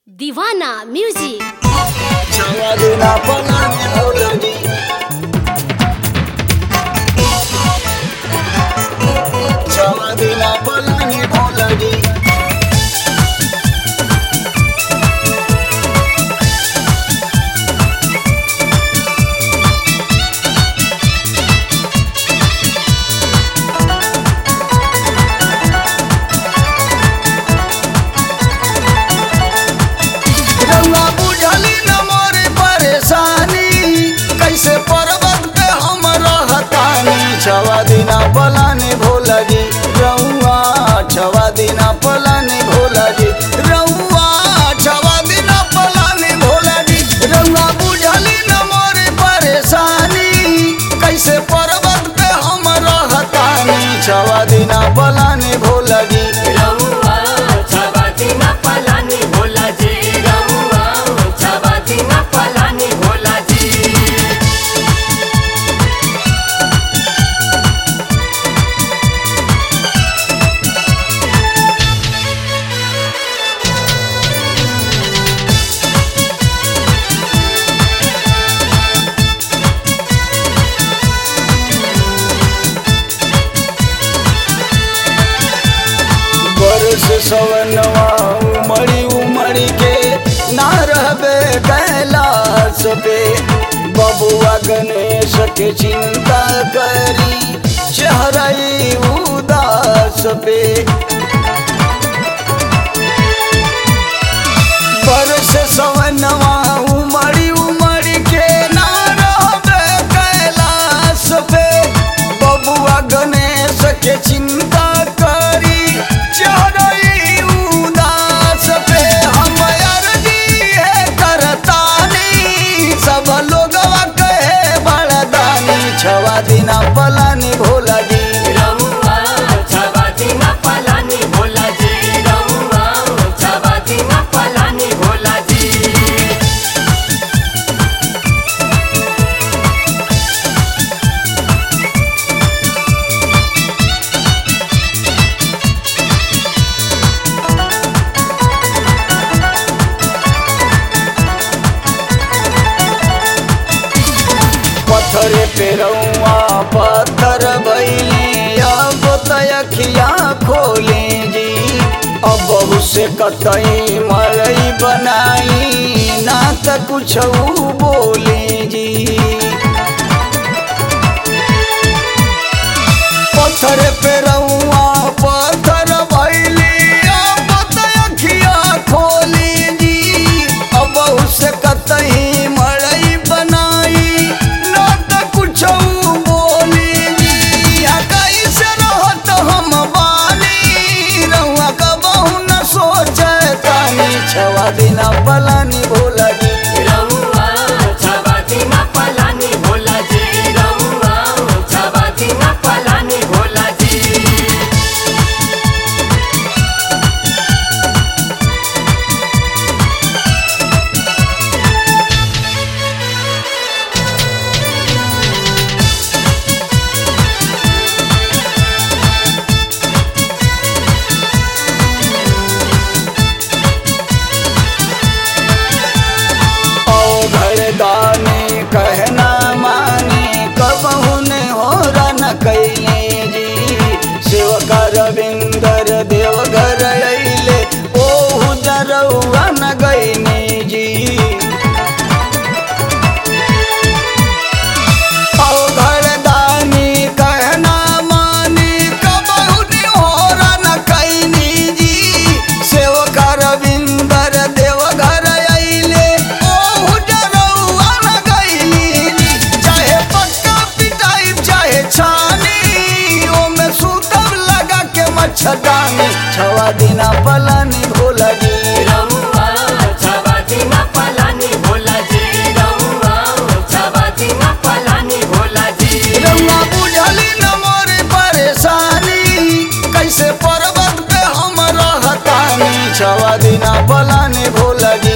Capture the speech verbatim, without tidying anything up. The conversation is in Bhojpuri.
दीवाना म्यूजिक देना पलानी भोलगी छवा देना पलानी भोलगी रउआ बुझली न मोर परेशानी कैसे पर्वत पे हम रहतानी छवा दिना पलानी भोलगी रउआ छवा दिना पलानी भोलगी रउआ छवा दिना पलानी भोलगी रउआ बुझली न मोर परेशानी कैसे पर्वत पे हम रहतानी छवा दिना पलानी भोलगी रउआ छवा दिना पलानी भोला जी रउआ छवा दिना पलानी भोला जी बरस सवनवा उमड़ी उमड़ी के ना रहबे कैलाश पे बबुआ गणेश के चिंता करी चेहराई उदास पे बरस सवनवा उमड़ी उमड़ी के ना रहबे कैलाश पे बबुआ गणेश के चिंता करी चढ़ई उदास पे हम अर्जी है करतानी सब लोगवा कहे बड़दानी छवा दिना पलानी भोलगी रउआ छवा दिना पलानी भोला जी रउआ छवा दिना पलानी भोला जी पत्थरे पे रउआ पत्थर भइली अब तयखिया खोली जी अब बहु से कतई मरई बनाई ना त कुछ बोली जी पत्थर पे रउआ पत्थर भइली अब तयखिया खोली जी अब बहु से कतई मरई बनाई ना त कुछ बोली जी आ कैसे रहत हम बानी रउआ कबहू न सोचे तानी छवा दिना पलानी भोलगी रउआ छवा दिना पलानी भोला जी रउआ छवा दिना पलानी भोला जी ओ घरदानी कहना मानी कबहू ने हो न कैले जी सेवका रविंदर देवघर अइले ओहु जरउआ न गईने जी ओ घरदानी कहना मानी कबहू ने हो न कैनी जी सेवका रविंदर देवघर अइले ओहु जरउआ न गईनी जी चाहे पक्का पिटाई चाहे छानी ओमे सूतब लगा के मच्छरदानी छवा दिना पलानी भोलगी रउआ छवा दिना पलानी भोला जी रउआ छवा दिना पलानी भोला जी रउआ बुझली न मोर परेशानी कैसे पर्वत पे हम रहतानी छवा दिना पलानी भोलगी